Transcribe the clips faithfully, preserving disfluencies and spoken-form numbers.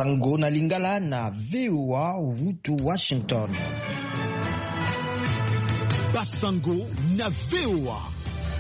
Sango na Lingala na V O A Vutu Washington. Basango na V O A.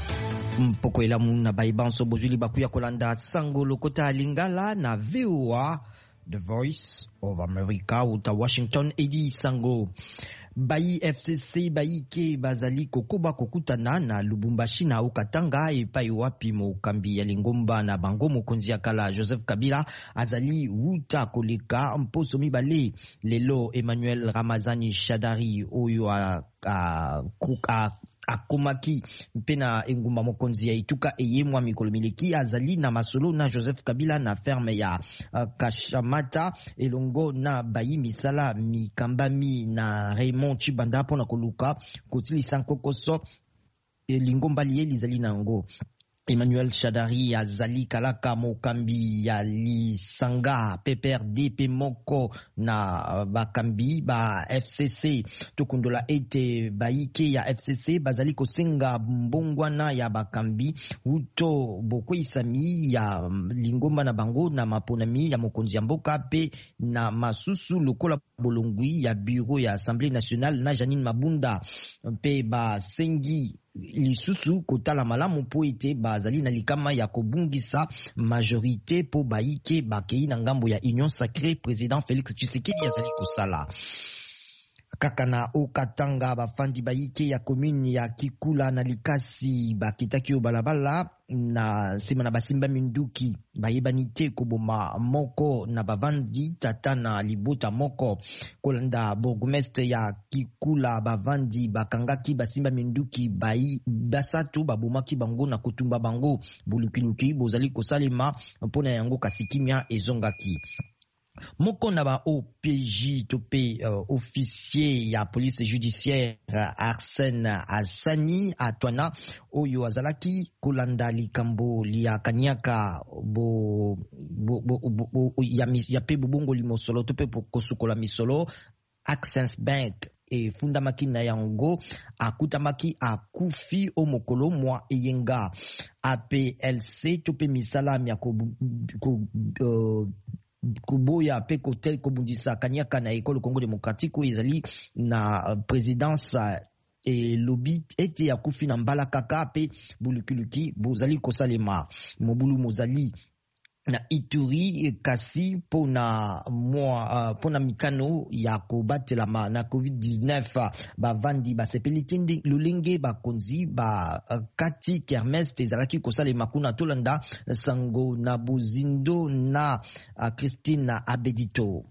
Mpoko elamu na baibanso bozuli bakuya kolanda Sango lokota Lingala na V O A, The Voice of America uta Washington edi Sango. Bayi F C C bayi ke bazali kokoba kokutana na Lubumbashi na Okatanga epai wapi mokambi ya Lingomba na bango mokonzi akala Joseph Kabila azali wuta koleka mposo mibale lelo. Emmanuel Ramazani Shadari oyo a, a, a akomaki mpena engumba mokonzi ya ituka eyemwa mikolo mileki azali na masolo na Joseph Kabila na ferme ya uh, Kashamata elongo na bayi misala mikambami na Raymond Chibanda pona koluka kotilisa nkokoso Lingomba liye lizali nango. Emmanuel Shadari azali kalaka mokambi ya lisanga P P R D P moko na bakambi ba F C C tukundola ete baike ya F C C bazali kosenga mbongwana ya bakambi uto bokoisami ya Lingomba na bango na maponami ya mokonzi ya mboka pe na masusu lokola bolongwi ya bureau ya Assemblée nationale na Janine Mabunda pe basengi lisusu kotala malamu po ete bazali na likama ya kobungisa majorité po baike bakei na ngambo ya Union Sacrée. Président Félix Tshisekedi azali kosala kaka na Okatanga bafandi baike ya commune ya Kikula na Likasi bakitaki balabala na sema na basimba minduki bayebani te koboma moko na bavandi tata na libota moko kolanda bourgmestre ya Kikula bavandi bakangaki basimba minduki bayi basatu babomaki bango na kutumba bango bulukiluki bozali kosalema mpona yango kasikimia ezongaki. Moko na ba O P J tope uh, officier ya police judiciaire uh, Arsène Asani Atwana oyo azalaki kolanda likambo lia kanyaka bo, bo, bo, bo, bo ya, ya pe bubongo limosolo tope kosukola misolo Access Bank e fundamaki na yango akutamaki akufi o mokolo mwa eyenga. A P L C tope misalami ya ko, ko uh, kuboya pe kotel kobundisa kanyaka na ekolo Congo Démocratique ezali na présidence e lobi ete ya kufi na mbala kaka pe bulukiluki bozali kosalema mobulu mozali na Ituri kasi pona mwa uh, pona mikano ya kobatelama na covid dix-neuf bavandi basepelitindi lulenge bakonzi ba uh, kati kermes ezalaki kosalema kuna tolanda Sango na Buzindo na uh, Christine Abedito.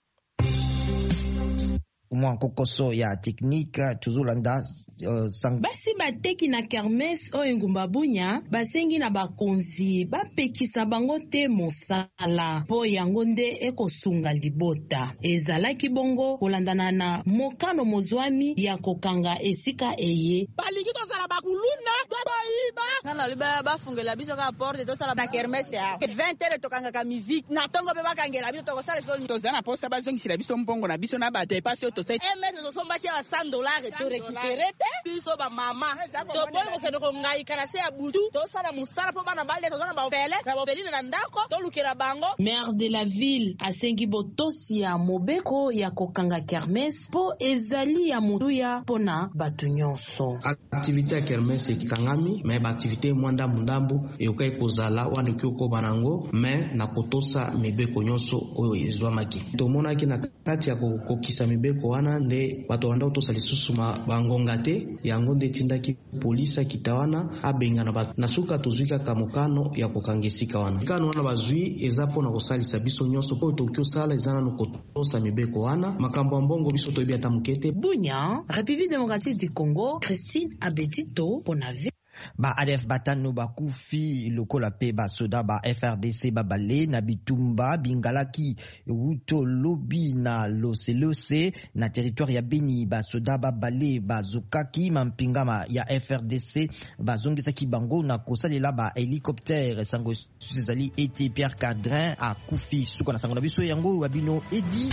Mwa kokoso ya technique tuzolanda uh, sang... basi bateki na kermes o engumba bunya basengi na bakonzi bapekisa bango te mosala po yango nde ekosunga libota ezalaki bongo kolandana na mokano mozwami ya kokanga esika eye balingi tosala bakuluna toboyiba nana liba bafungela biso ka porte tosala ba kermes ya vingt heures tokanga ka musique na tongo be bakangela biso tokosala siko tozana posa bazongisila biso mbongo na biso na bato epasi tosai emeto tosombachi ya cent dollars to récupérer te biso ba mama to boy ko kendo ko ngai kana se ya butu to sala musala po bana balde to zana ba fele na ba pelina na ndako to lukira bango. Maire de la ville asengi botosi ya mobeko ya kokanga kermes po ezali ya mutuya pona batu nyonso. Activité ya kermes ekangami mais ba activité mwanda mundambu e okai kozala wana kyoko banango mais na kotosa mibeko nyonso oyo ezwamaki to monaki na kati ya kokisa mibeko wana nde bato wanda otosa lisusu bangonga te yango nde tindaki polisa kitawana abengana bato na suka tozwika kamokano ya kokangesika wana kano wana bazwi eza pona kosalisa biso nyonso po tokyo sala ezana no kotosa mibeko wana makambo mbongo biso toyebi ata mukete. Bunya, République démocratique du Congo, Christine Abedito pona V. Ba A D F batano bakufi lokola pe ba soda ba F R D C babale na bitumba bingalaki wuto lobi na loselose na territoire ya Beni ba soda babale bazokaki mampingama ya F R D C bazongisaki bango na kosalela ba hélicoptère sango susezali ete Pierre Cadrin akufi suka na sango na biso yango wabino edi